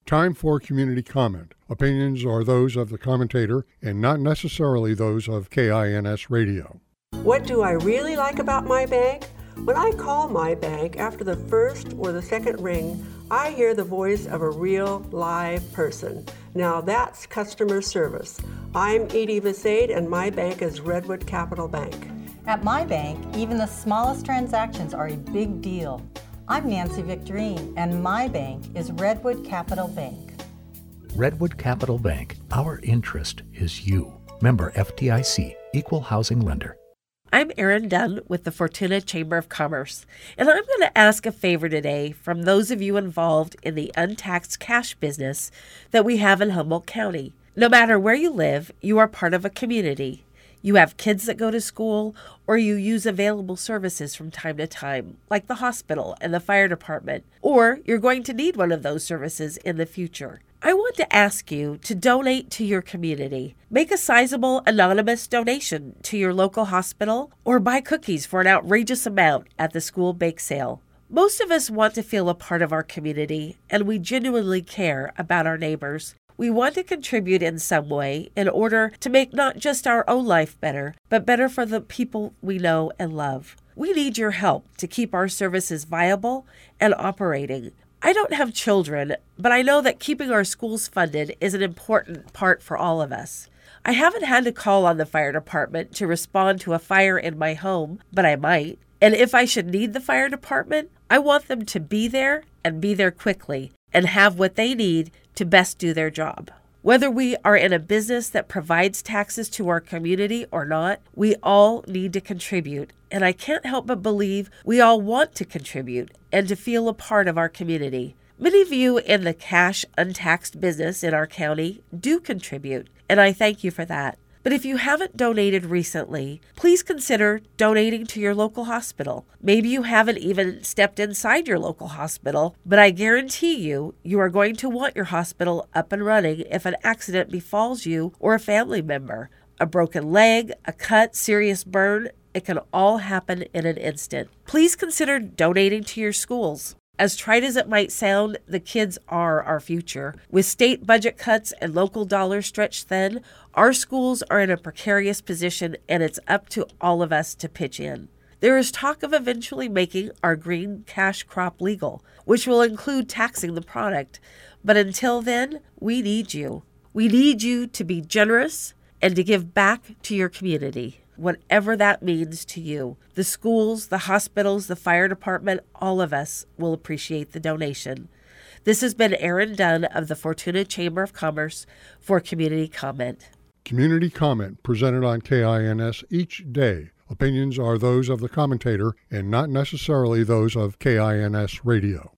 Time for community comment. Opinions are those of the commentator and not necessarily those of KINS Radio. What do I really like about my bank? When I call my bank after the first or the second ring, I hear the voice of a real live person. Now that's customer service. I'm Edie Visade and my bank is Redwood Capital Bank. At my bank, even the smallest transactions are a big deal. I'm Nancy Victorine, and my bank is Redwood Capital Bank. Redwood Capital Bank, our interest is you. Member FDIC, Equal Housing Lender. I'm Erin Dunn with the Fortuna Chamber of Commerce, and I'm going to ask a favor today from those of you involved in the untaxed cash business that we have in Humboldt County. No matter where you live, you are part of a community. You have kids that go to school, or you use available services from time to time, like the hospital and the fire department, or you're going to need one of those services in the future. I want to ask you to donate to your community. Make a sizable anonymous donation to your local hospital, or buy cookies for an outrageous amount at the school bake sale. Most of us want to feel a part of our community, and we genuinely care about our neighbors. We want to contribute in some way in order to make not just our own life better, but better for the people we know and love. We need your help to keep our services viable and operating. I don't have children, but I know that keeping our schools funded is an important part for all of us. I haven't had to call on the fire department to respond to a fire in my home, but I might. And if I should need the fire department, I want them to be there and be there quickly and have what they need to best do their job. Whether we are in a business that provides taxes to our community or not, we all need to contribute. And I can't help but believe we all want to contribute and to feel a part of our community. Many of you in the cash untaxed business in our county do contribute, and I thank you for that. But if you haven't donated recently, please consider donating to your local hospital. Maybe you haven't even stepped inside your local hospital, but I guarantee you are going to want your hospital up and running if an accident befalls you or a family member. A broken leg, a cut, serious burn, it can all happen in an instant. Please consider donating to your schools. As trite as it might sound, the kids are our future. With state budget cuts and local dollars stretched thin, our schools are in a precarious position, and it's up to all of us to pitch in. There is talk of eventually making our green cash crop legal, which will include taxing the product. But until then, we need you. We need you to be generous and to give back to your community, whatever that means to you. The schools, the hospitals, the fire department, all of us will appreciate the donation. This has been Erin Dunn of the Fortuna Chamber of Commerce for Community Comment. Community comment presented on KINS each day. Opinions are those of the commentator and not necessarily those of KINS Radio.